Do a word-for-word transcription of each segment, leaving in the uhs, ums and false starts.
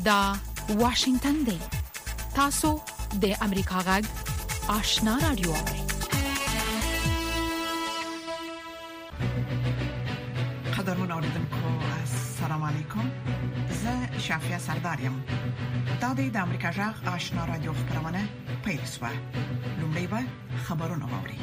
دا واشنگتن دی. تاسو د امریکا غږ آشنا رادیو اورئ. قدرمن اوریدونکو السلام علیکم. زه شافیا سردارم. دا د امریکا غږ آشنا رادیو خبرونه پیل شوه. لومړی به خبرونه واورئ.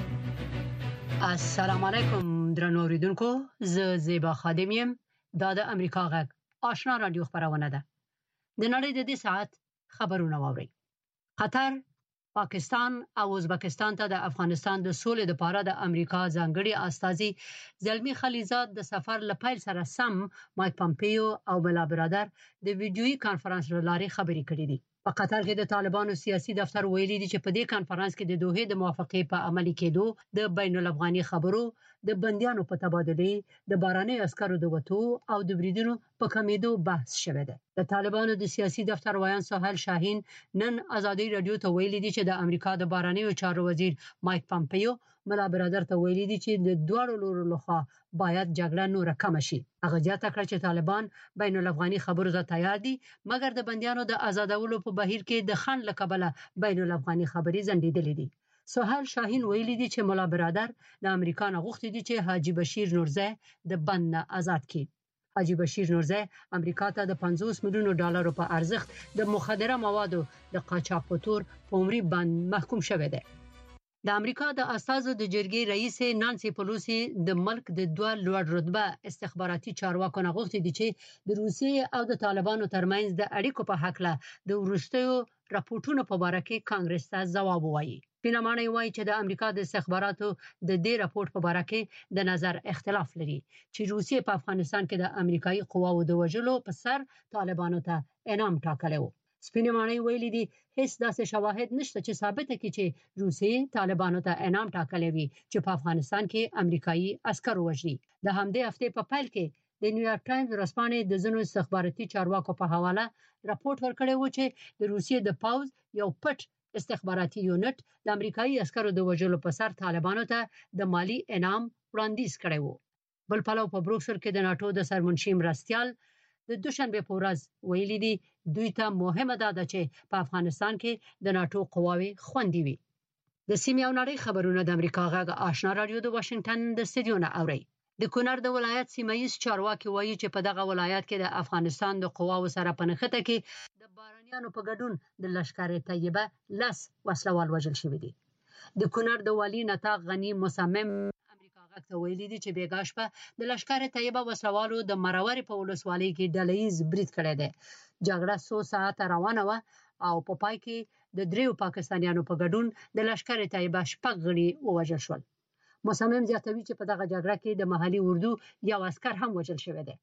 السلام علیکم درنو اوریدونکو، زه زیبا خادم یم. دا د امریکا غږ آشنا رادیو خبرونه ده. د نړۍ د دې ساعت خبرونه واورئ. قطر، پاکستان او ازبکستان ته د افغانستان د سولې لپاره د امریکا ځانګړي استازي زلمی خلیزاد د سفر لپاره سره سم مایک پامپیو او بلا برادر د ویډیويي کانفرنس لارې خبرې کړې دي. په قطر کې د طالبانو سیاسي دفتر ویلي دی چې په دې کانفرنس کې د دوحې د موافقې په عملي کېدو، د بین الافغاني خبرو، د بنديانو په تبادله، د باراني عسکرو د وټو او د بریدونو په کمیدو بحث شوه دی. د طالبانو د سیاسي دفتر وایان سهیل شاهین نن ازادي رادیو ته ویلي دی چې د امریکا د باراني چارو وزیر مایک پامپیو ملا برادر ته ویلي دی چې د دوه لورو لخوا باید جګړه نور کم شي. هغه زیاته کړ چې طالبان بین الافغاني خبرو ته تیار دي، مګر د بنديانو د آزادولو په بهیر کې د خنډ لکبله بین الافغاني خبري زندیدلې دي. سهیل شاهین ویلي دی چې ملا برادر د امریکا نه غوښتي دي چې حاجی بشیر نورزی د بند نه آزاد کړي. حاجی بشیر نورزی امریکا ته د پنځوس میلیونو ډالرو په ارزښت د مخدره موادو د قاچاق په تور په عمري بند محکوم شوی دی. د امریکا د استازو د جرګې رئیس نانسی پلوسی د ملک د دوه لوړ رتبه استخباراتي چارواکو نه غوښتي دي چې د روسیې او د طالبانو ترمنځ د اړیکو په حق له د ورستیو راپورټونو په اړه کې کانګرس ته ځواب ووایي. پینامانه وایي چې د امریکا د استخباراتو د دې راپورټ په اړه کې د نظر اختلاف لري چې روسیې په افغانستان کې د امریکایي قواو د وژلو په سر طالبانو ته انعام ټاکلی و. سپینمانه ویلي دي هیڅ داسې شواهد نشته چې ثابت کړي چې روسیې طالبانو ته انعام ټاکلی وي چې په افغانستان کې امریکایي عسکر وژني. د همدې هفته په پیل کې د نیویارک ټایمز ورځپاڼې د ځینو استخباراتي چارواکو په حواله راپورټ ورکړی و چې د روسیې د پاوز یو پټ استخباراتي یونټ د امریکایي عسکرو د وژلو په سر طالبانو ته د مالی انعام وړاندیز کړی و. بل پلو په بروکسل کې د ناتو د سرمنشي مرستیال د دوشنبه په ورځ ویلي دي دوی ته مهمه ده چې په افغانستان کې د ناتو قواوې خوندي وي. د سیمې او نړۍ خبرونه د امریکا غږ آشنا رادیو د واشنگټن د استودیو نه اوري. د کونړ د ولایت سیمایي چارواکي وایي چې په دغه ولایت کې د افغانستان د قواو سره په نښته کې د بارانیانو په ګډون د لشکر طیبه لس وسلوال وژل شوی دي. د کونړ د والی نطاق غنی مصمم امریکا غږ ته ویلي دي چې بیګاش په د لشکر طیبه وسلوالو د مرور په ولسوالۍ کې ډلهیز برید کړی دی. جګړه څو ساعت روانه و او په پای کې د دریو پاکستانیانو په ګډون د لشکر طیبه شپږ غړي ووژل شول. مصمم زیاتوي چې په دغه جګړه کې د محلي اردو یو عسكر هم وژل شوی دی.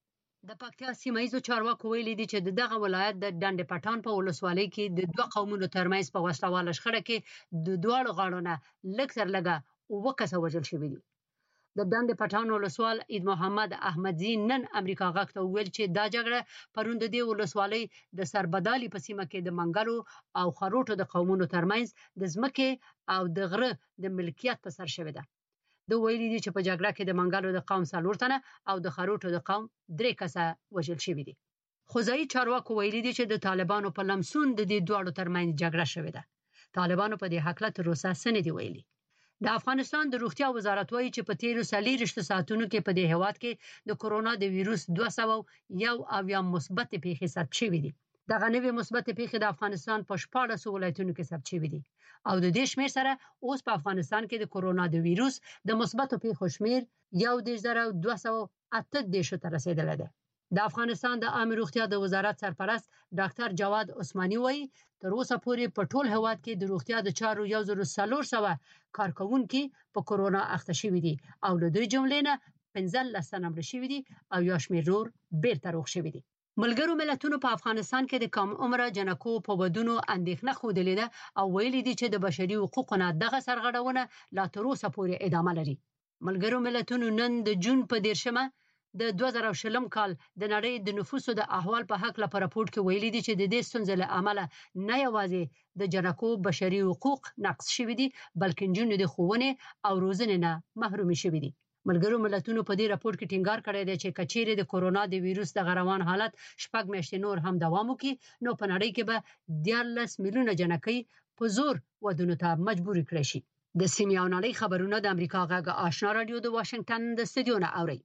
د پکتیا سیمایي چارواکو ویلي دي چې دغه ولایت د ډنډ پټان په ولسوالۍ کې د دوه قومونو ترمنځ په وسلواله شخړه کې د دوه غاړو نه لږ تر لږه اووه کسه وژل شوي دي. د ډنډ پټان ولسوال عید محمد احمدزی نن امریکا غږ ته ویل چې دا جګړه پروند دی ولسوالۍ د سربدالي په سیمه کې د منګلو او خروټو د قومونو ترمنځ د ځمکې او د غره د ملکیت په سر شوې ده. د ویلي دي چې په جګړه کې د منګلو د قوم څلور تنه او د خروټو د قوم درې کسه وژل شوي دي. خوځایي چارواکو ویلي دي چې د طالبانو په لمسون د دې دوه ترمنځ جګړه شوې ده. طالبانو په دې حق له تر اوسه څه نه دی ویلي. د افغانستان د روغتیا وزارت وایي چې په تیرو څلوېښتو ساعتونو کې په دې هیواد کې د کورونا د وایرس دوه سوه یو اویا مثبت پیښې ثبت شوې دي. دغه نوې مثبت پیښې د افغانستان په شپاړس ولایتونو کې ثبت شوې دي او د دې شمېر سره اوس په افغانستان کې د کورونا د وایرس د مثبت پیښو شمېر یو دېرش زره دوه سوه اته دېرش ته رسیدلی دی. د افغانستان د عامه روغتیا د وزارت سرپرست ډاکټر جواد عثماني وایي تر اوسه پورې په ټول هیواد کې د روغتیا د چارو یو زر څلور سوه کارکونکي په کورونا اخته شوي دي او له دوی جملې نه پنځلس تنه مړه شوي دي او یو شمېر نور بیرته روغ شوي دي. ملګرو ملتونو په افغانستان کې د کم عمره جنکو په ودونو اندېښنه ښودلې ده او ویلي دي چې د بشري حقوقو نه دغه سرغړونه لا تر اوسه پورې ادامه لري. ملګرو ملتونو نن د جون په دیرشمه د دوه زره شلم کال د نړۍ د نفوسو د احوال په حق له راپورټ کې ویلي دي چې د دې ستونزې له امله نه یوازې د جنکو بشري حقوق نقض شوي دي بلکې جنونو د ښوونې او روزنې نه محروم شوي دي. ملګرو ملتونو په دې راپور کې ټینګار کړی دی چې کچېره د کورونا د وایروس د غروان حالت شپږ میاشتې نور هم دوام وکړي نو په نړۍ کې به دیارلس میلیونه جنکۍ په زور ودونو ته مجبور کړي شي. د سیمې او نړۍ خبرونه د امریکا غږ آشنا رادیو د واشنگټن د استودیو نه اوري.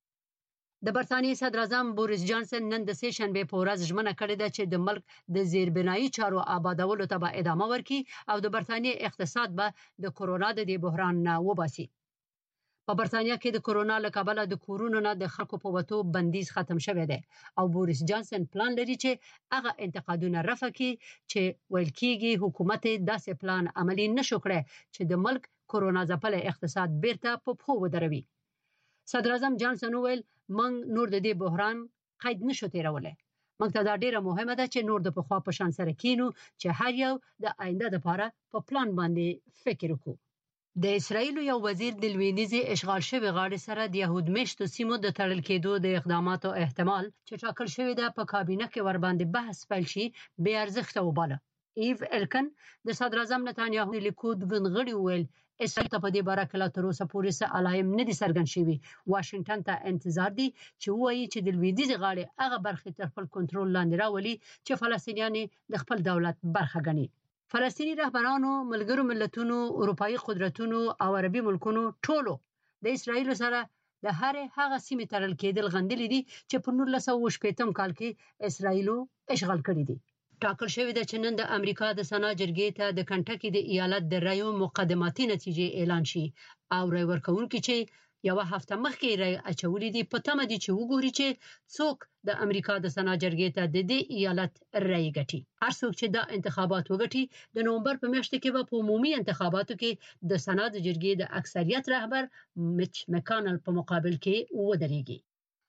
د برتانیې صدر اعظم بوریس جانسن نن د سه شنبه په ورځ ژمنه کړې ده چې د ملک د زیربنایي چارو آبادولو ته به ادامه ورکړي او د برتانیې اقتصاد به د کورونا د دې بحران نه وباسي. په برتانیا کې د کورونا له کبله د کورونو نه د خلکو په وتو بندیز ختم شوی دی او بوریس جانسن پلان لري چې هغه انتقادونه رفع کړي چې ویل کېږي حکومت داسې پلان عملي نشو کړی چې د ملک کورونا ځپل اقتصاد بیرته په پښو ودروي. صدر اعظم جانسن ویل موږ نور د دې بحران قید نشو تیرولای. موږ ته دا ډیره مهمه ده چې نور د پخوا په شان سره کینو چې هر یو د آینده لپاره په پلان باندې فکر وکړو. د اسرایل یو وزیر د لویدیځي اشغال شوی غاړې سره د يهود مشتو سیمو د تړل کېدو د اقداماتو احتمال چې ټاکل شوی ده په کابینه کې ور باندې بحث پیل شي بې ارزښته وباله. ایو الکن د صدر اعظم نتانیاهو د لیکود ونغړي ویل اسرائیل ته په دې باره کې لا تر اوسه پورې څه علایم نه دي څرګند شوي. واشنگټن ته انتظار دی چې وایي چې د لویدیځ غاړې هغه برخې تر خپل کنټرول لاندې راولي چې فلسطینیان د خپل دولت برخه ګڼي. فلسطینی رهبرانو ملګرو ملتونو اروپאי قدرتونو او عربي ملکونو ټولو د اسرائیل سره د هر هغه سیمې تړل کېدل غندلې دي چې په نولس سوه شپږم کال کې اسرائیل اشغال کړی دي. ټاکل شوی دی چې نن د امریکا د سنا جرګې ته د کنټکی د ایالت د رایو مقدماتي نتیجې اعلان شي او رای ورکوونکي چې یو هفته مخکې رای اچولې دي په تمه دي چې وګوري چې څوک د امریکا د سنا جرګې ته د دې ایالت رای ګټي. هر څوک چې دا انتخابات وګټي د نومبر په میاشت کې به په عمومي انتخاباتو کې د سنا د جرګې د اکثریت رهبر میچ مکانل په مقابل کې ودرېږي.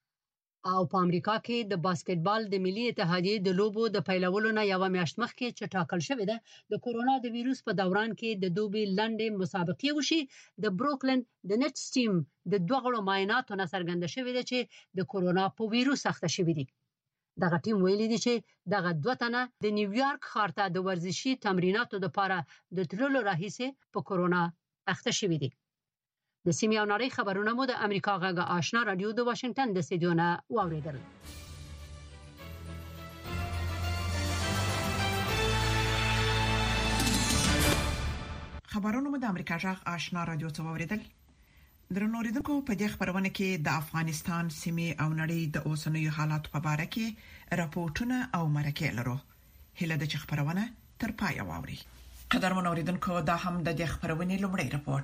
او په امریکا کې د باسکټبال د ملي اتحادیې د لوبو د پیلولو نه یو میاشت مخکې چې ټاکل شوی ده د کورونا د وایروس په دوران کې د دوبي لنډې مسابقې وشي. د بروکلین د نټس ټیم د دوه غړو معایناتو نه څرګنده شوی ده چې د کورونا په وایروس اخته شوی دي. دغه ټیم ویلي دي چې دغه دوه تنه د نیویارک ښار ته د ورزشي تمریناتو لپاره د تللو راهیسې په کورونا اخته شوی دي. د سیمې او نړۍ خبرونه مو د امریکا غږ آشنا رادیو د واشنگټن د استودیو نه واوریدل. خبرونه مو د امریکا غږ آشنا رادیو څخه واوریدل. درنو اوریدونکو په دې خبرونه کې د افغانستان سیمې او نړۍ د اوسنیو حالاتو په اړه کې راپورټونه او مرکې لرو. هله د خبرونه تر پای واوري. قدرمن اوریدونکو دا هم د دې خبرونه لومړی راپورټ.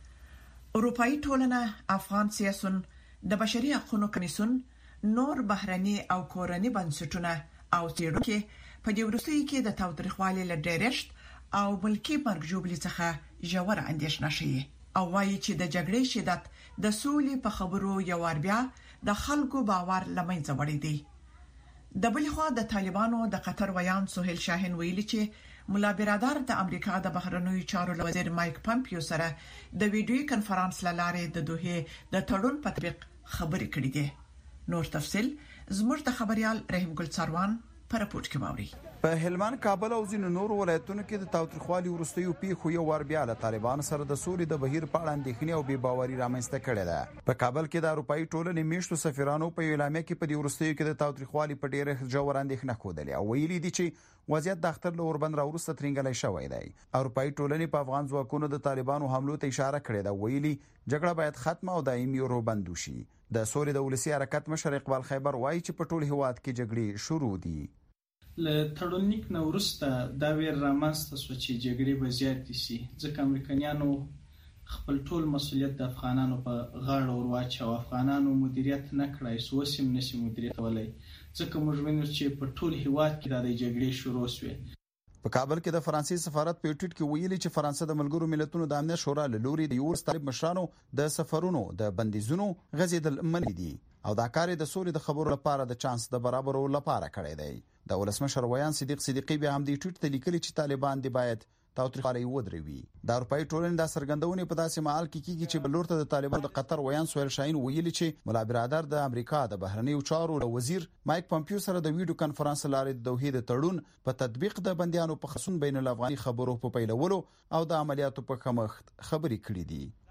اروپאי ټولنه، افغان سیاسون، د بشري حقوقو کمیسیون، نور بهرني او کورني بنسټونه او څېړونکو په دې وروستیو کې د تاوتریخوالي له ډیرښت او ملکی مرګ جوړې څخه ژور اندېښنه شي او وايي چې د جګړې شدت د سولې په خبرو یو ور بیا د خلکو باور لمنځه وړي دي. د بل خوا د طالبانو د قطر ویان سهیل شاهین ویلي چې مولا برادر د امریکا د بهرنیو چارو وزیر مایک پامپیو سره د ویډیو کانفرنس لاره د دوه د تړون په تطبیق خبرې کړې دي. نور تفصيل زموږ د خبريال رحیم ګل څاروان په راپورټ کې واوري. په هلمند، کابل او ځینو نورو ولایتونو کې د تاوتریخوالي وروستیو پیښو یو ور بیا له طالبان سره د سولې د بهیر په اړه اندېښنې او بې باوري رامنځته کړې ده. په کابل کې د اروپאי ټولنې میشتو سفیرانو په اعلامیه کې په دې وروستیو کې د تاوتریخوالي په ډېر ژور اندېښنه خوده او ویلي دي چې وضعیت د اختر له اوربند راوروسته ترنګلای شوی دی. اروپאי ټولنې په افغان ځواکونو د طالبانو حملو ته اشاره کړې ده. ویلي جګړه باید ختمه او دایمي اوربند وشي. د سولې د ولسی حرکت مشر اقبال خیبر وایي چې په ټول هیواد کې جګړې شروع دي. له تړونیک نورسته دا ویر رامنځته شو چې جګړې به زیاتې شي ځکه امریکایانو خپل ټول مسولیت د افغانانو په غاړه ورواچ او افغانانو مدیریت نه کړای سو سیم نشي مدیریت ولای ځکه موږ وینو چې په ټول هیواد کې د جګړې شروع شوه. په کابل کې د فرانسې سفارت په ټویټ کې ویلي چې فرانسه د ملګرو ملتونو د امنیت شورا له لوري د یو طالب مشرانو د سفرونو د بندیزونو غزیدل منې دي او دا کار د سولې د خبرو لپاره د چانس د برابرولو لپاره کړی دی. د ولسمشر ویان صدیق صدیقی به هم د ټویټ ته لیکلي چې طالبان دی باید تاوتریخوالي ودروي. د اروپאי ټولنې د سرګندونې په داسې مهال کې کیږي چې بلور ته د طالبانو د قطر ویان سهیل شاهین ویلي چې مولا برادر د امریکا د بهرنیو چارو وزیر مایک پامپیو سره د ویډیو کانفرنس لارې د دوه د تړون په تطبیق د بنديانو په خصوص بین الافغاني خبرو په پیلولو او د عملیاتو په کمښت خبرې کړې دي.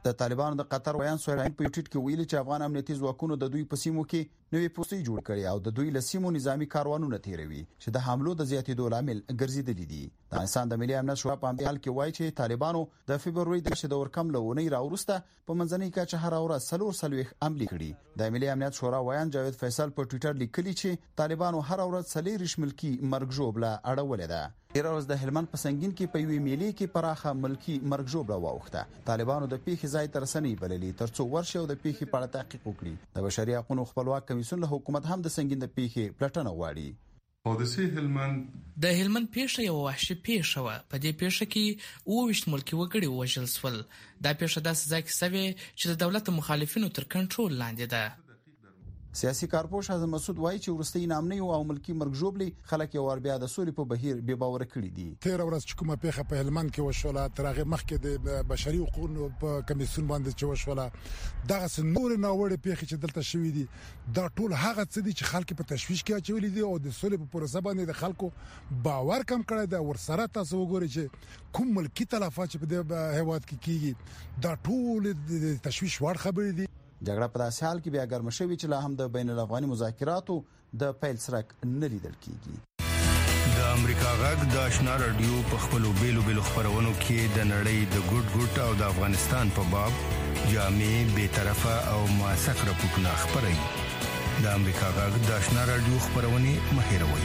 د طالبانو د قطر ویان سویران په ټیټ کې ویلي چې افغان امنیتي ځواکونو د دوی په سیمو کې نوې پوسټي جوړ کړي او د دوی لسیمو نظامی کاروانونه تیروي چې د حملو د زیاتېدو لامل ګرځیدلي دي. د افغانستان د ملي امنیت شورا په حال کې وایي چې طالبانو د فبرवरी د شدور کم لونی راورسته په منځنۍ کچه هر اورا سلور سلويخ عملي کړي. د ملي امنیت شورا ویان جاوید فیصل په ټوئیټر لیکلي چې طالبانو هر اورا سلیریش ملکی مرګ جوړه اړولې ده. ایروز د هلمند په سنگین کې په وی میلي کې پراخه ملکی مرګ جوړه واوخته. طالبانو د پیښې ځای تر سنې بللي ترڅو ورشه او د پیښې په اړه تحقیق وکړي. د بشري حقوقو خپلواک کمیسیون له حکومت هم د سنگین د پیښې پلټنه غواړي. حادثه هلمند د هلمند پیښه یو وحشي پیښه و. په دې پیښه کې اوویشت ملکی وګړي وژل شول. دا پیښه داسې ځای کې سوي چې د دولت مخالفینو تر کنټرول لاندې ده. سیاسي کارپوش اعظم مسعود وایي چې ورستۍ نامنۍ او ملکی مرګ جوړلي خلک یو ور بیا د سولې په بهیر به باور کړی دي. تیر ورځ چې کومه پیښه په هلمند کې وشوله تر هغه مخکې د بشري حقوقو په کمیسیون باندې چې وشوله دغه نور ناوړه پیښه چې دلته شوې دي دا ټول هغه څه دي چې خلک په تشویش کې اچولې دي او د سولې په پروسه باندې د خلکو باور کم کړی دا ورسره تاسو وګورئ چې کوم ملکی تلفات چې په دې هیواد کې کیږي دا ټول د تشویش وړ خبرې دي. جګړه په داسې حال کې بیا ګرم شوې چې لا هم د بین الافغاني مذاکراتو د پیل سرک نه لیدل کیږي. د امریکا غږ د آشنا رادیو په خپلو بیلو بیلو خبرونو کې د نړۍ د ګډ ګډ او د افغانستان په باب جامع به طرفه او موثق راپورټونه خبري. د امریکا غږ د آشنا رادیو خبرونه مهیروي.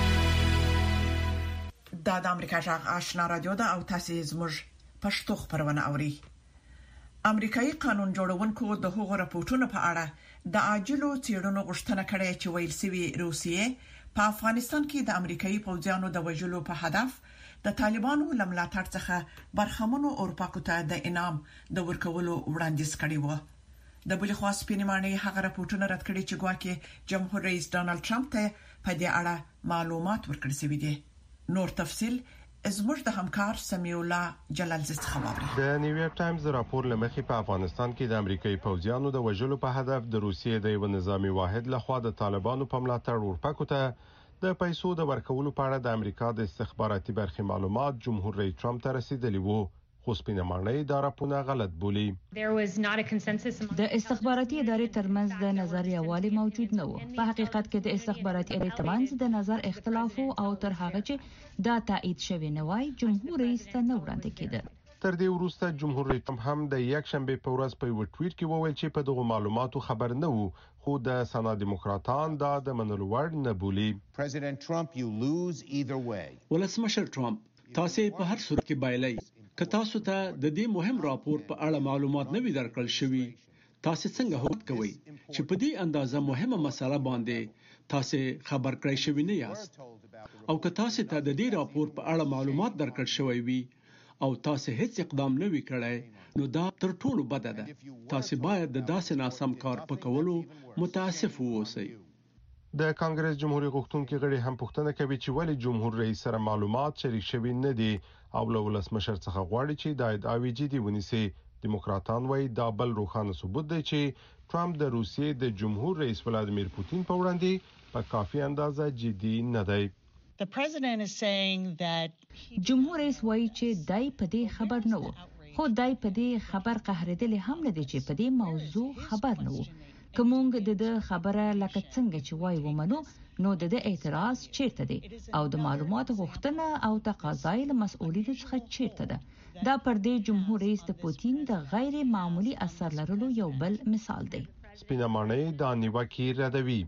دا د امریکا غږ آشنا رادیو دا او تاسو زموږ پښتو خبرونه اوري. امریکایي قانون جوړونکو د هغو راپورټونو په اړه د عاجلو څېړنو غوښتنه کړې چې ویل سوي روسیې په افغانستان کې د امریکایي پوځیانو د وژلو په هدف د طالبانو لملاتړ څخه برخمنو اورپاکو ته د انعام د ورکولو وړاندیز کړی و. د بل خوا سپینمانه هغه راپورټونه رد کړي چې ګواکې جمهور رئیس ډانلډ ټرمپ ته په دې اړه معلومات ورکړل شوي دي. نور تفصيل زموږ د همکار سمیع الله جلالزی څخه واوري. د نیویارک ټایمز راپور لمخې په افغانستان کې د امریکایي پوځیانو د وژلو په هدف د روسیې د یو نظامی واحد لخوا د طالبانو په ملاتړ ورپکو ته د پیسو د ورکولو په اړه د امریکا د استخباراتي برخې معلومات جمهور رئیس ټرمپ ته رسیدلی وو. خو سپینمانه دا راپونه غلط بولی. د استخباراتي ادارې ترمنځ د نظر یووالی موجود نه و. په حقیقت کې د استخباراتي ادارې ترمنځ د نظر اختلاف او تر هغه چې دا تایید شوی نه وای جمهور رئیس ته نه وړاندې کېده. تر دې وروسته جمهور رئیس هم د یک شنبه په ورځ په یو ټویټ کې وویل چې په دغه معلوماتو خبر نه وو خو د سنا دیموکراتان دا د منلو وړ نه بولی. پریزیدنت ټرمپ یو لوز ایذر وے. ولسمشر ټرمپ تاسو په هر صورت کې بایلای که تاسو ته د دې مهم راپور په اړه معلومات نه وي درکړل شوي تاسو څنګه هوډ کوئ چې په دې اندازه مهمه مسله باندې تاسو خبر کړئ شوي نه یاست او که تاسو ته د دې راپور په اړه معلومات درکړل شوي وي او تاسو هیڅ اقدام نه وی کړی نو دا تر ټولو بد ده. تاسو باید د داسې ناسم کار په کولو متاسف اوسئ. د کانګرس جمهوریت غوښتونکو غړي هم پوښتنه کوي چې ولې جمهور رئیس سره معلومات شریک شوي نه دي او له ولسمشر څخه غواړي چې د ادعاوی جدي ونیسي. دیموکراتان وايي دا بل روښانه ثبوت دی چې ټرمپ د روسیې د جمهور رئیس ولادیمیر پوتین په وړاندې په کافي اندازه جدي نه دی. The president is saying that جمهور رئیس وايي چې دای په دې خبر نه وو خو دای په دې خبر قهرېدل هم نه دي چې په دې موضوع خبر نه وو. کومګ د د خبره لکه څنګه چې وای ومنو نو د د اعتراض چیرته دی او د معلوماتو غوښتنه او تقاضای له مسؤلیت څخه چیرته ده. دا پر دې جمهور رئیس د پوتین د غیر معمولی اثر لرلو یو بل مثال دی. سپینمانه دا نیوکه ردوي.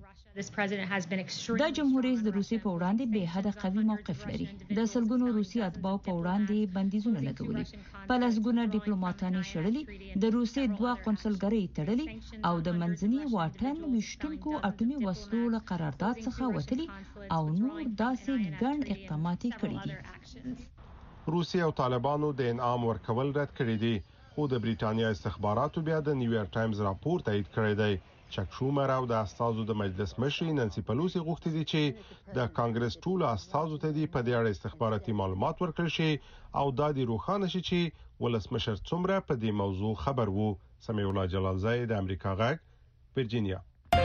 دا جمهور رئیس د روسیې په وړاندې به حد قوي موقف لري. د سلګونو روسي اتباع په وړاندې بندیزونه لګولي. په لسګونه ډیپلوماټانو شړلي، د روسیې دوه قونسلګرۍ تړلي او د منځني واټن وشتونکو اټومي وسلو له قرارداد څخه وتلي او نور داسې ګڼ اقدامات کړي دي. روسیه او طالبانو د انعام ورکول رد کړی دي خو د بریټانیا استخباراتو بیا د نیویارک ټایمز راپور تایید کړی دی. چک شومر او د استازو د مجلس مشر نانسی پلوسی غوښتي دي چې د کانګرس ټول استازو ته دی په دې اړه استخباراتي معلومات ورکړي شي او دا د روښانه شي چې ولسمشر څومره په دې موضوع خبر وو. سمیع الله جلالزی د امریکا غږ ورجینیا.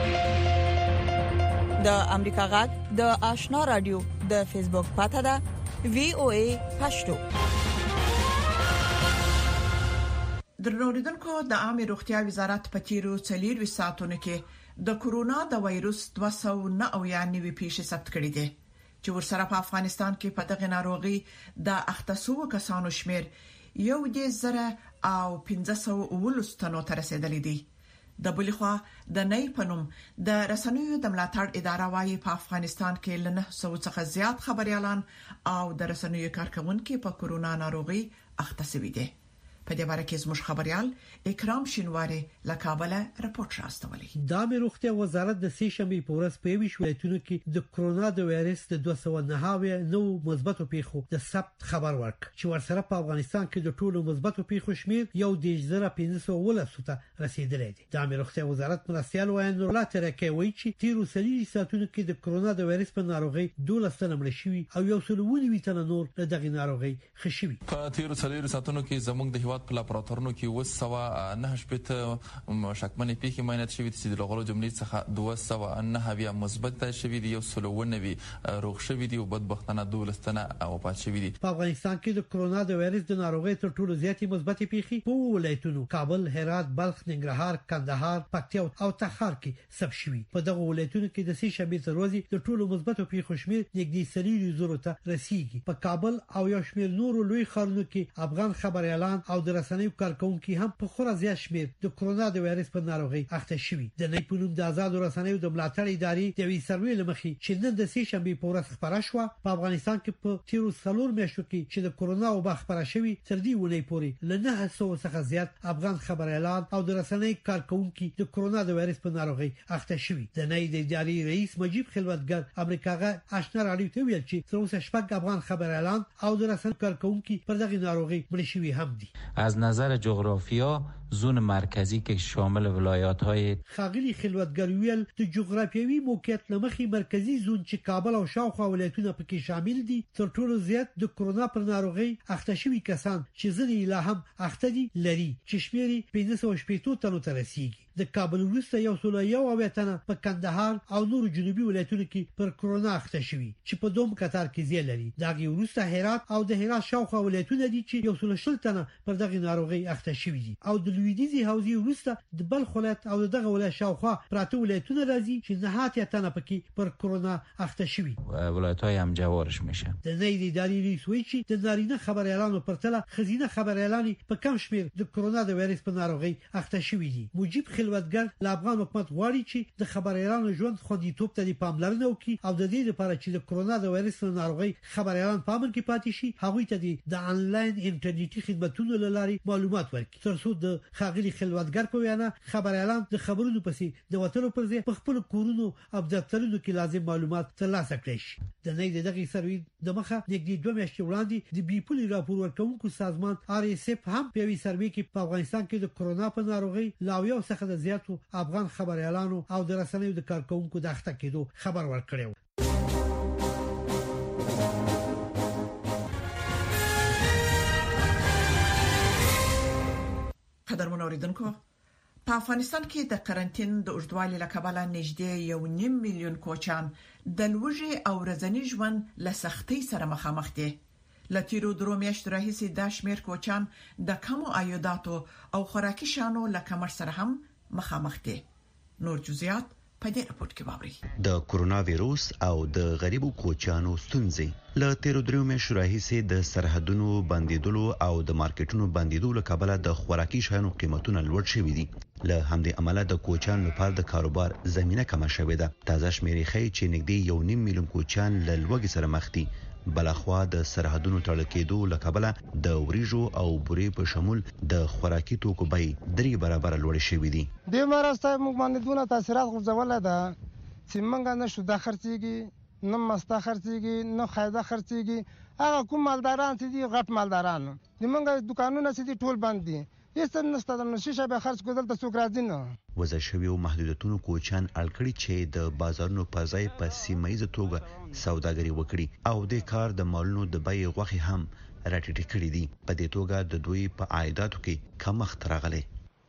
د امریکا غږ د آشنا رادیو د فیسبوک پاته ده وی او ای پښتو. درنوریدونکو د عامه روغتیا وزارت په تیرو څلور ساعتونو کې د کورونا د وایروس دوه سوه نه اویانوي پیښې ثبت کړې دي چې ورسره په افغانستان کې په دغه ناروغي د اختصو کسانو شمیر یو د زره او پنځه سوه ولستانو ته رسیدلې دي. د بلخوا د نئی پنوم د رسنیو د ملاتړ اداره وايي په افغانستان کې لنه سو څخه زیات خبريالان او د رسنیو کارکونکو په کورونا ناروغي اخته شوي دي. په دې اړه کې زموږ خبريال اکرام شینواری له کابل راپورټ راستولی. د عامه روغتیا وزارت د سې شنبې په ورځ په ویش ولایتونو کې د کورونا د وایرس د دوه سوه نه نو مثبتو پیښو د ثبت خبر ورک چې ورسره په افغانستان کې د ټولو مثبتو پیښو شمیر یو د زره پنځه سوه ولسو ته رسیدلی دی. د عامه روغتیا وزارت مرستيال وایي نور لا ترکه وایي چې تیرو سلیری ساتونو کې د کورونا د وایرس په ناروغي دولس تنه مړ شوي او یو سل ونوي تنه نور له دغه ناروغي خښوي. په تیرو سلیری ساتونو کې زموږ د هیواد په لابراتوارونو کې وسوه نه شپته شکمنې پیښې معاینات شوي چې د لغړو جملې څخه دوه سوه نه بیا مثبت شوي دي یو سل ونوي روغ شوي دي او بدبختانه دولستنه وفات شوي دي. په افغانستان کې د کورونا د وایرس د ناروغۍ تر ټولو زیاتې مثبت پیښې په ولایتونو کابل، هرات، بلخ، ننګرهار، کندهار، پکتیا او تخار کې ثبت شوي. په دغه ولایتونو کې د سې شنبې تر ورځې د ټولو مثبت پیښو شمیر نږدې سلیری زرو ته رسیدي. په کابل او یو شمیر نورو لوی ښارونو کې افغان خبريالان او د رسنیو کارکونکو هم په خورا زیات شمیر د کورونا د وایرس په ناروغي اخته شوي. د نئی پنوم د آزاد رسنیو د ملاتړ ادارې د وی سروې لمخې چې نن د سې شنبې په ورځ خبره شو په افغانستان کې په تیرو څلور میاشتو کې چې د کورونا او خبره شوي تر دې ونې پورې له نه سوه څخه زیات افغان خبريالان او د رسنیو کارکونکو د کورونا د وایرس په ناروغي اخته شوي. د نئی د ادارې رئیس مجيب خلوتګر امریکاغه آشنا راډیو ته ویل چې تر اوسه شپږ افغان خبريالان او د رسنیو کارکونکو پر دغه ناروغي مړ شوي هم دي. از نظر جغرافیا زون مرکزی که شامل ولایت‌های خاغلی خلوتګر ویل د جغرافیوي موقعیت لمخې مرکزی زون چې کابل او شاوخوا ولایتونه پکې شامل دي تر ټولو زیات د کورونا پر ناروغي اخته شوي کسان چې ځنې لا هم اخته دي لري چې شمیر پنځه سوه شپږ تنو ته رسیدي. د کابل وروسته یو سل یو اویتنه په کندهار او نور جنوبي ولایتونو کې پر کورونا اخته شوي چې په دوم قطار کې زیات لري. دغه وروسته هرات او د هرات شاوخوا ولایتونه دي چې یو سل شل تنه پر دغه ناروغي اخته شوي دي او د لویدیزي حوزې وروسته د بلخ ولایت او دغه ولایت شاوخوا پراته ولایتونه راځي چې نهات تنه پکې پر کورونا اخته شوي. ولایت‌های هم جوارش میشه. د نئی ادارې رئیس وایي چې د نارینه خبريالانو پر تله خزینه خبريالان په کم شمیر د کورونا د وایرس په ناروغي اخته شوي دي. مجيب خلوتګر له افغان حکومت غواړي چې د خبريالانو ژوند خوندیتوب ته پاملرنه وکړي او د دې لپاره چې د کورونا د وایرس ناروغي خبريالان په امن کې پاتې شي هغوی ته د انلاین انټرنیټي خدماتونو لاري معلومات ورکړي ترڅو د خاغلی خلوتګر په وینا خبريالان د خبرونو پسې د وټرو پر ځای په خپل کورونو او دفترونو کې لازم معلومات ترلاسه کړي شي. د نئی دغه سروې د مخه نږدې دوه میاشتې وړاندې د بیپولي راپور ورکوونکو سازمان آر اس اف هم په وی سروې کې په افغانستان کې د کورونا په ناروغي لاویو څخه د زیاتو افغان خبريالانو او د رسنیو د کارکونکو د اخته کېدو خبر ورکړی. قدرمن اوریدونکو په افغانستان کې د قرنټین د اوږدوالي لکباله نږدې یو نیم میلیون کوچان د لوږې او ورځني ژوند له سختۍ سره مخامخ دي. لتیرو درو میاشتو راهیسې د شمیر کوچان د کمو عایداتو او خوراکي شانو له کمر سره هم مخامخ دي. نور جزئیات په دې راپورټ کې واورئ. د کورونا وایروس او د غریبو کوچانو ستونزې له تیرو درو میاشتو راهیسې د سرحدونو بندیدلو او د مارکیټونو بندیدلو له کبله د خوراکي شیانو قیمتونه لوړ شوي دي. له همدې عمله د کوچان لپاره د کاروبار زمينه کمه شوې ده. تازه شمیرې ښیي چې نږدې یو نیم میلیون کوچان له لوږې سره مخ دي. بلخوا د سرحدونو تړل کېدو لکبله د وریجو او بورې په شمول د خوراکي توکو بیې درې برابر لوړ شوې دي. د مرسته موږ باندې دونه تاثیرات غورځول ده چې موږ نه شو د خرڅيږي نه مسته خرڅيږي نه خایده خرڅيږي. هغه کوم مالداران چې دي غټ مالداران دي موږ دکانونه چې دي ټول بند دي. هیڅ نشته د نشي به خرڅ کول ته څوک راځي نه. وضع شوی محدودیتونو کوچان الکړي چې د بازارونو په ځای په سیمایي توګه سوداګري وکړي او د کار د مالونو د بیې غوښه هم راټیټ کړي دي. په دې توګه د دوی په عایداتو کې کمښت راغلی.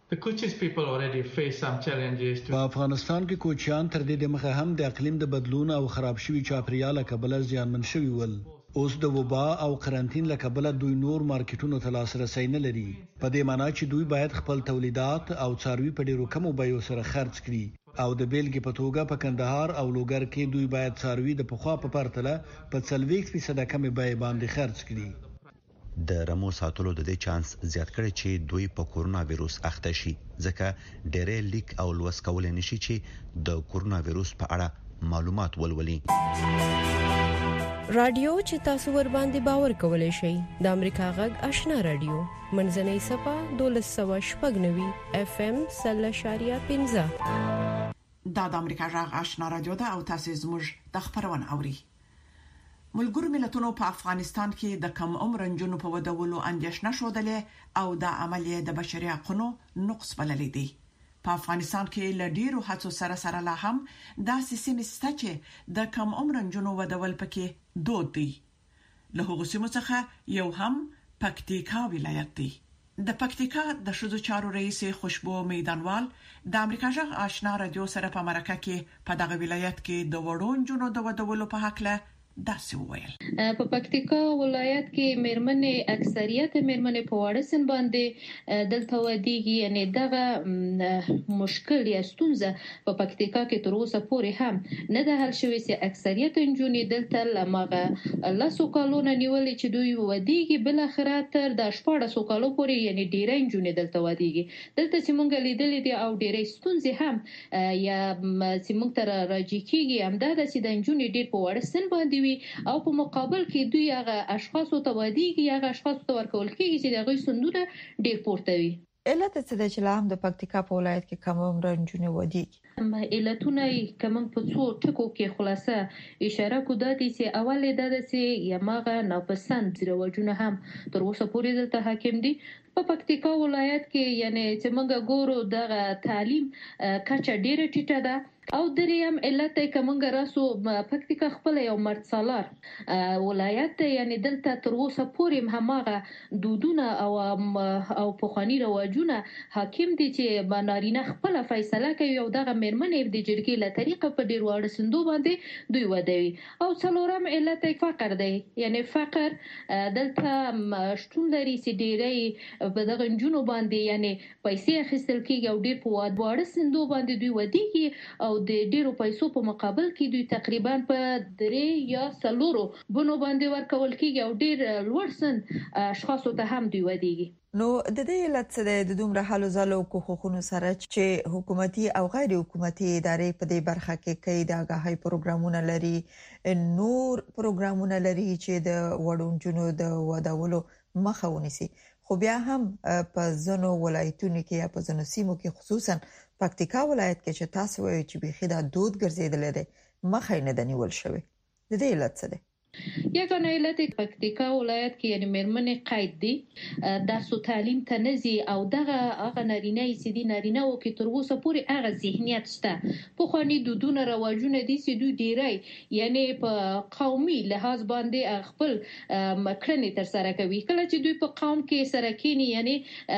په افغانستان کې کوچیان تر دې دمخه هم د اقلیم د بدلون او خراب شوي چاپیریال کبله زیانمن شوي ول. اوس د وبا او قرنټین له کبله دوی نور مارکیټونو ته لاسرسي نه لري. په دې معنی چې دوی باید خپل تولیدات او څاروي په ډیرو کمو بیو سره خرڅ کړي او د بیلګې په توګه په کندهار او لوګر کې دوی باید څاروي د پخوا په پرتله په څلوېښت فیصد کمې بیې باندې خرڅ کړي. د رمو ساتلو د دې چانس زیات کړي چې دوی په کورونا وایروس اخته شي ځکه ډېرې لیک او لوس کول نشي چې د کورونا وایروس په اړه معلومات ولولي. رادیو چې تاسو ور باندې باور کولای شئ د امریکا غږ آشنا رادیو منځنۍ صفه دولس سوه شپږ نوي اف ام سل شاریه پنځه دا د امریکا غږ آشنا رادیو ده او تاسو زموږ د خبرونه اوري. ملګرو ملتونو په افغانستان کې د کم عمر نجونو په ودولو اندېښنه شودلې او د عملیه د بشري حقوقو نقص بللې دي. په افغانستان کې لډیرو هڅو سره سره لا هم د سیستم سته چې د کم عمر نجونو ودول پکې دود دي. له هغو سیمو څخه یو هم پکتیکا ولایت دی. د پکتیکا د شذو چارو رئیس خوشبو میدانوال د امریکا غږ آشنا رادیو سره په مرکه کې په دغه ولایت کې د وړو نجونو د ودولو په حق له داسې وویل. په پکتیکا ولایت کې مېرمنې اکثریت مېرمنې په وړ سن باندې دلته ودیږي، یعنی دغه مشکل یا ستونزه په پکتیکا کې تر اوسه پورې هم نه ده حل شوې چې اکثریت نجونې دلته لمغه لاسو کالونه نیولې چې دوی ودیږي، بل اخر تر د شپږ کالو پورې یعنی ډېرې نجونې دلته ودیږي. دلته چې مونږ لیدلې دي او ډېرې ستونزې هم یا چې مونږ تر راځي کېږي هم دا چې د نجونې ډېر په وړ سن باندې او په مقابل کې دوی هغه اشخاص ته ودیږي هغه اشخاص ته ورکول کېږي چې دغه سندونه ډېر پورته وي. علت څه د چلام د پکتیکا په ولایت کې کم عمر نجونې ودیږي؟ علتونه کوم په څو ټکو کې خلاصه اشاره کو د دې چې اول د دې یمغه ناپسند رواجونه هم تر اوسه پورې دلته حاکم دي. په پکتیکا ولایت کې یعنی چې موږ ګورو د تعلیم کچه ډیره ټیټه ده او دریم علت کومه راسو پکتیکا خپل یو مرڅالار ولایت ته یعنی دلته تر اوسه پورې همغه دودونه او او پخوانی رواجونه حاکم دي چې نارینه خپل فیصله کوي او دغه مېرمنې د جرګې له طریقه په ډیر وړ سندو باندې دوی ودوي. او څلورم علت فقر دی، یعنی فقر دلته شتون لري چې ډیرې په دغه نجونو باندې یعنی پیسې اخیستل کېږي او ډیر په وړ سندو باندې دوی ودیږي او د ډیرو پیسو په مقابل کې دوی تقریبا په درې یا څلورو بونو باندې ورکول کېږي او ډیر لوړ سن اشخاصو ته هم دوی ودیږي. نو د دې علت څه د دومره حالو زلو حقوقونو سره چې حکومتي او غیر حکومتي ادارې په دې برخه کې کوي د آگاهی پروګرامونه لري، نور پروګرامونه لري چې د وړو نجونو د ودولو مخه ونیسي، خو بیا هم په ځینو ولایتونو کې یا په ځینو سیمو کې خصوصا پکتیکا ولایت کې چې تاسو وایي چې بيخي دا دود ګرځیدل دي مخه نه د نیول شوی. د دې علت څه دی؟ یگانه علت پکتیکا ولایت کې یعنی مېرمنې قید دي، درس او تعلیم ته نزي او دغه هغه نارینه چې دي نارینه او کې تر اوسه پورې هغه ذهنیت شته. په خواني دودونه رواجونه دي چې دوی ډیری یعنی په قومي لحاظ باندې خپل مکرنې تر سره کوي. کله چې دوی په قوم کې سره کینی یعنی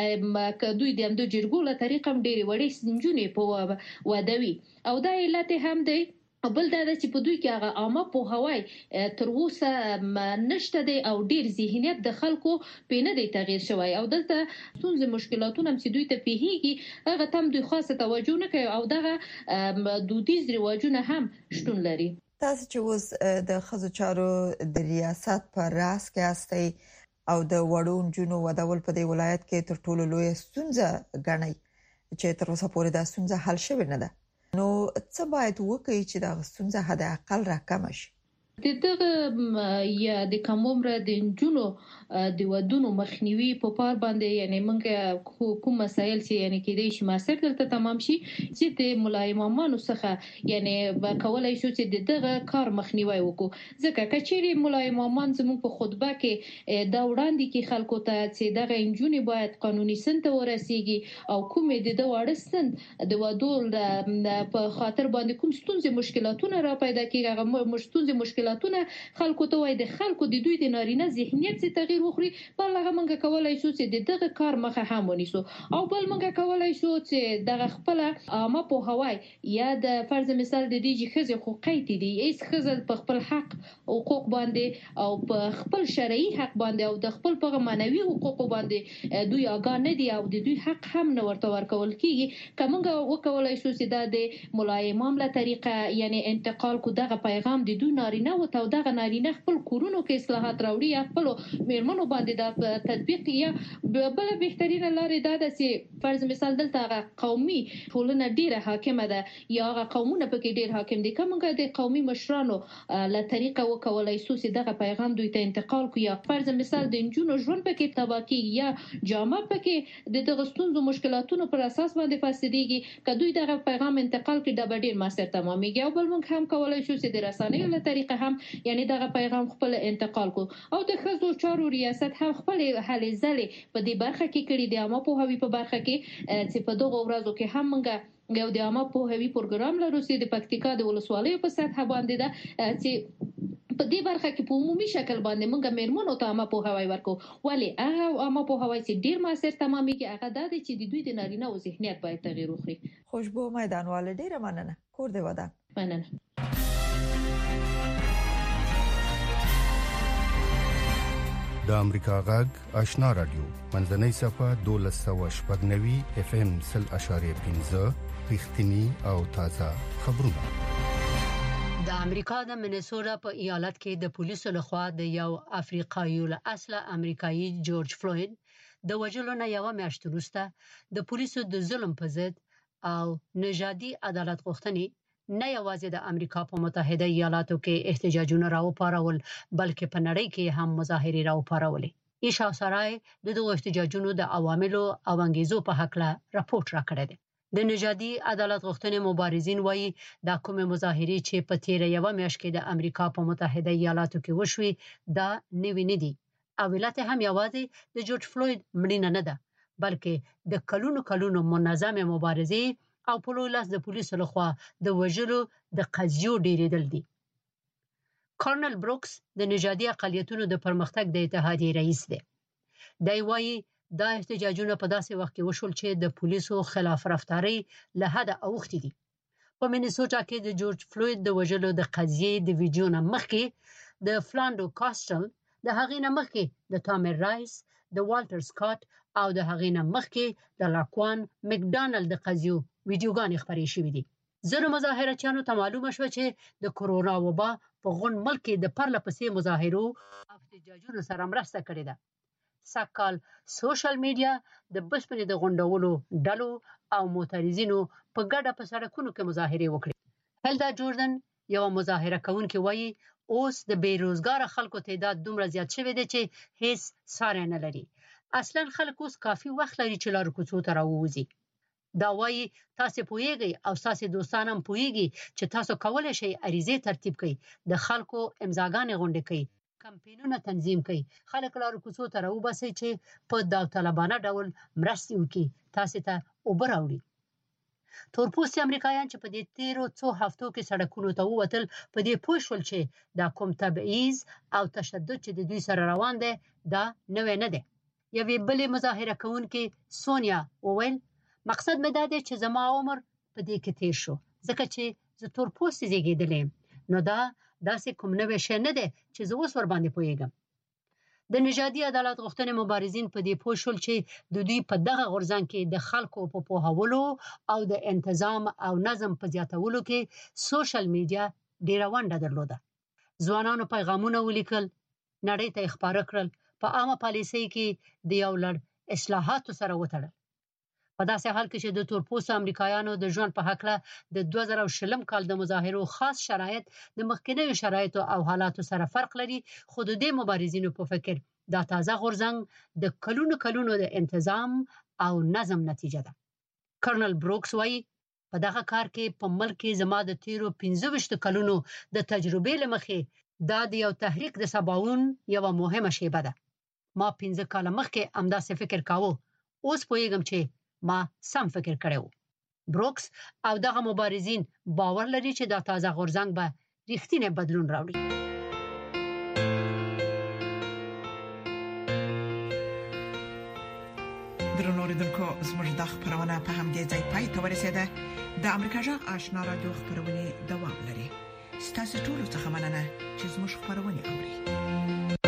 دوی د امدو جرګو له طریقه ډیری وړي سنجونې په ودوي او دا علت هم دی. بل دا چې په دوی کې هغه عامه په هوای تر اوسه نشته دی او ډیر ذهنیت د خلکو په نه دی تغییر شوی او دلته څونځ مشکلاتونه هم چې دوی ته پیهیږي هغه تم دوی خاصه توجه نه کوي او دغه دودیز رواجونه هم شتون لري. تاسو چې اوس د خزو چارو د ریاست پر راس کې استئ او د وړو نجونو ودول په دې ولایت کې تر ټولو لوی ستونزه ګڼي چې تر اوسه پورې دا ستونزه حل شوی نه ده. نو څه باید وکړي چې دا ستونزه حد اقل راکم شي؟ دغه یا د کم عمر د نجونو د ودونو مخنیوي په پار باندې یعنی موږ کوم مسایل چې یعنی کېدای شي ماسر دلته تمام شي چې د ملایمانو څخه یعنی کولای شو چې دغه کار مخنیوي وکړو. ځکه کچېری ملایمان زموږ په خطبه کې دا وړاندې کې خلکو ته چې دغه نجونې باید قانوني سند ته ورسیږي او کومې د دوړستند د ودول په خاطر باندې کوم ستونزې مشکلاتونه را پیدا کیږي هغه مشتونزې مشکل خلکو ته وای د خلکو د دوی د نارینه ذهنیت څخه تغییر تغیر وخوري بل هغه منګه کولای شو چې دغه کار مخه هم ونیسو او بل منګه کولای شو چې دغه خپل عامه په هوای یا د فرض مثال د دې چې خزه حقوقي دي ایس خزه په خپل حق حقوق باندې او په خپل شرعي حق باندې او د خپل په معنوي حقوق باندې دوی اګان نه دي او د دوی حق هم نه ورته ورکول کیږي کومه وکولای شو چې د ملایمام له طریقه یعنی انتقال کو دغه پیغام د دوی نارینه او تو دغه نارینه خپل کورونو کې اصلاحات راوړي یا خپل میرمنو باندې د تطبیق یا بل بهترینه لارې دا ده چې فرض مثال دلته قومي ټولنه ډیره حاکمه ده یا هغه قومونه پکې ډیر حاکم دي کومه د قومي مشرانو له طریقه وکولای شو چې دغه پیغام دوی ته انتقال کو یا فرض مثال د انجونو ژوند پکې تباکی یا جامه پکې د دغستونزو مشکلاتونو پر اساس باندې فاسديږي کدوې دغه پیغام انتقال کې د ډیر ماستر تمامېږي او بل موږ هم کولای شو چې د رسنیو له طریقه هم یعنی دغه پیغام خپل انتقال کو او د خزو چارو ریاست هم خپل هلې ځلې په دې برخه کې کړي دي اما په هوی په برخه کې چې په دغه ورځو کې هم موږ یو د عامه په هوی پروګرام لرو چې د پکتیکا د ولسوالۍ په سطح باندې ده چې په دې برخه کې په عمومي شکل باندې موږ میرمنو ته عامه په هوای ورکو ولی هغه عامه په هوای چې ډیر ماستر تمامېږي هغه د دې چې د دوی د نارینه او ذهنیت باید تغیر وکړي. خوشبو میدانوال ډیره مننه. کور دی ودا مننه. د امریکا غږ آشنا رادیو منځنۍ صفه دولس سوه شپږ نوي اف ام سل اشاریه پنځه رښتینی او تازه خبرونه. د امریکا د منیسوټا په ایالت کې د پولیسو لخوا د یو افریقایي له اصله امریکایي جورج فلوید د وژلو نه یو میاشت وروسته د پولیسو د ظلم په ضد او نژادي عدالت غوښتنې نه یوازې د امریکا په متحده ایالاتو کې احتجاجونه راوپارول بلکې په نړۍ کې هم مظاهرې راوپارولې. ایشا سرای د دغو احتجاجونو د عواملو او انګیزو په حق له راپورټ راکړی دی. د نژادي عدالت غوښتنې مبارزین وایي دا کومه مظاهرې چې په تیر یو میاشت کې د امریکا په متحده ایالاتو کې وشوي دا نوی نه دي او علت هم یوازې د جورج فلوید مړینه نه ده بلکې د کلونو کلونو منظمه مبارزې او په لوی لاس د پولیسو لخوا د وژلو د قضیو ډیریدل دي. کارنل بروکس د نژادي اقلیتونو د پرمختګ د اتحادیې رئیس دی. دی وایي دا احتجاجونه په داسې وخت کې وشول چې د پولیسو خلاف رفتاری له حده اوښتې دي. په منیسوټا کې د جورج فلوید د وژلو د قضیې د ویډیو نه مخکې د فلاندو کاستل د هغې نه مخکې د تامر رایس د والټر سکاٹ او د هغې نه مخکې د لاکوان مکډانلډ د قضیو ویډیوګانې خپرې شوې دي. ځینو مظاهرچیانو ته معلومه شوه چې د کورونا وبا په غون ملک کې د پرله پسې مظاهرو او احتجاجونو سره مرسته کړې ده. سږکال سوشل میډیا د بشپړې د غونډولو ډلو او موټریزینو په ګډه په سړکونو کې مظاهرې وکړې. هلدا جوردن یو مظاهره کوونکې وایي اوس د بیروزګار خلکو تعداد دومره زیات شوی دی چې هیڅ ساری نه لري. اصلا خلک اوس کافي وخت لري چې لارو کوڅو ته راووځي. دا وایي تاسو پوهیږئ او تاسو دوستان هم پوهیږي چې تاسو کولای شئ عریضې ترتیب کړئ د خلکو امضاګانې غونډې کړئ کمپاینونه تنظیم کړئ خلک لارو کوڅو ته راوباسئ چې په داوطلبانه ډول مرستې وکړي تاسو ته اوبه راوړي. تورپوستي امریکایان چې په دې تیرو څو هفتو کې سړکونو ته ووتل په دې پوه شول چې دا کوم تبعیض او تشدد چې د دوی سره روان دی دا نوی نه دی. یوې بلې مظاهره کوونکې سونیا وویل مقصد مې دا دی چې زما عمر په دې کې تیر شو ځکه چې زه تورپوستی زیږېدلی نو دا داسې کوم نوی شی نه دی چې زه اوس ورباندې پوهیږم. د نژادي عدالت غوښتنې مبارزین په دې پوه شول چې د دوی په دغه غورځنګ کې د خلکو په پوهولو او د انتظام او نظم په زیاتولو کې سوشل میډیا ډیره ونډه درلوده. ځوانانو پیغامونه ولیکل نړۍ ته خبره کړل په عامه پالیسۍ کې د یو لړ اصلاحاتو سره وتړل. په داسې حال کې چې د تورپوستو امریکایانو د ژوند په هکله د دوه زره شلم کال د مظاهرو خاص شرایط د مخکینیو شرایطو او حالاتو سره فرق لري خو د دې مبارزینو په فکر دا تازه غورځنګ د کلونو کلونو د انتظام او نظم نتیجه ده. کرنل بروکس وایي په دغه کار کې په ملک کې زما د تیرو پنځه ویشت کلونو د تجربې له مخې دا د یو تحریک د سباوون یوه مهمه شیبه ده. ما پنځه کاله مخکې همداسې فکر کاوه اوس پوهیږم چې ما سم فکر کړو. بروکس او دغه مبارزین باور لري چې دا تازه غورځنګ به رښتینی بدلون راوړي. درنو اوریدونکو زموږ د خبرونه په همدې ځای پای ته ورسیده. د امریکا جغ آشنا رادیو خبرونه دوام لري. ستاسو ټول څه مننه چې زموږ خبرونه اوري.